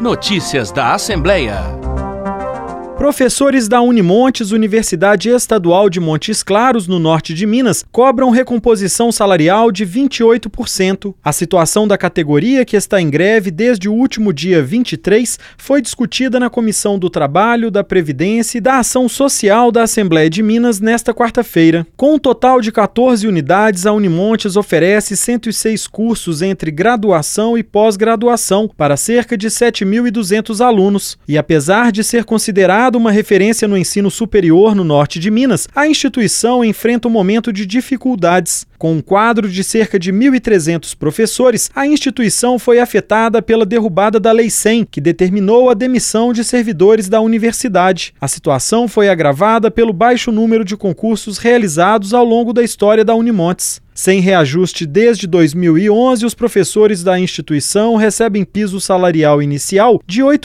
Notícias da Assembleia. Professores da Unimontes, Universidade Estadual de Montes Claros, no norte de Minas, cobram recomposição salarial de 28%. A situação da categoria, que está em greve desde o último dia 23, foi discutida na Comissão do Trabalho, da Previdência e da Ação Social da Assembleia de Minas nesta quarta-feira. Com um total de 14 unidades, a Unimontes oferece 106 cursos entre graduação e pós-graduação para cerca de 7.200 alunos. E apesar de ser considerado uma referência no ensino superior no norte de Minas, a instituição enfrenta um momento de dificuldades. Com um quadro de cerca de 1.300 professores, a instituição foi afetada pela derrubada da Lei 100, que determinou a demissão de servidores da universidade. A situação foi agravada pelo baixo número de concursos realizados ao longo da história da Unimontes. Sem reajuste desde 2011, os professores da instituição recebem piso salarial inicial de R$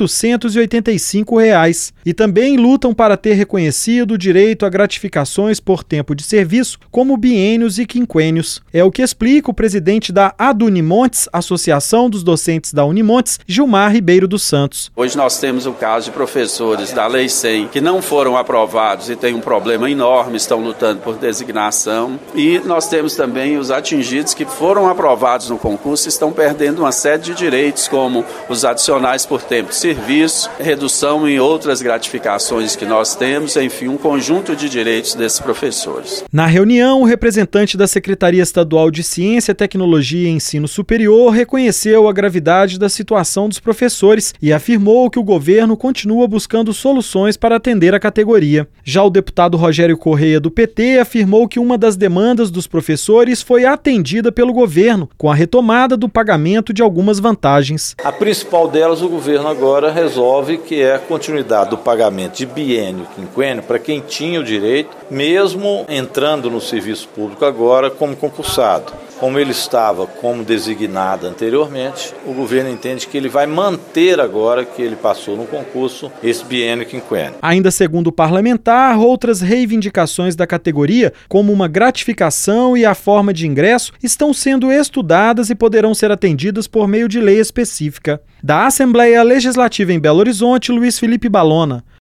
885 e também lutam para ter reconhecido o direito a gratificações por tempo de serviço, como biênios e quinquênios. É o que explica o presidente da ADUnimontes, Associação dos Docentes da Unimontes, Gilmar Ribeiro dos Santos. Hoje nós temos o caso de professores da Lei 100 que não foram aprovados e têm um problema enorme, estão lutando por designação, e nós temos também os atingidos que foram aprovados no concurso estão perdendo uma série de direitos, como os adicionais por tempo de serviço, redução em outras gratificações que nós temos, enfim, um conjunto de direitos desses professores. Na reunião, o representante da Secretaria Estadual de Ciência, Tecnologia e Ensino Superior reconheceu a gravidade da situação dos professores e afirmou que o governo continua buscando soluções para atender a categoria. Já o deputado Rogério Correia, do PT, afirmou que uma das demandas dos professores foi atendida pelo governo, com a retomada do pagamento de algumas vantagens. A principal delas, o governo agora resolve, que é a continuidade do pagamento de biênio e quinquênio para quem tinha o direito, mesmo entrando no serviço público agora como concursado. Como ele estava como designado anteriormente, o governo entende que ele vai manter agora que ele passou no concurso esse biênio e quinquênio. Ainda segundo o parlamentar, outras reivindicações da categoria, como uma gratificação e a forma de ingresso, estão sendo estudadas e poderão ser atendidas por meio de lei específica. Da Assembleia Legislativa em Belo Horizonte, Luiz Felipe Balona.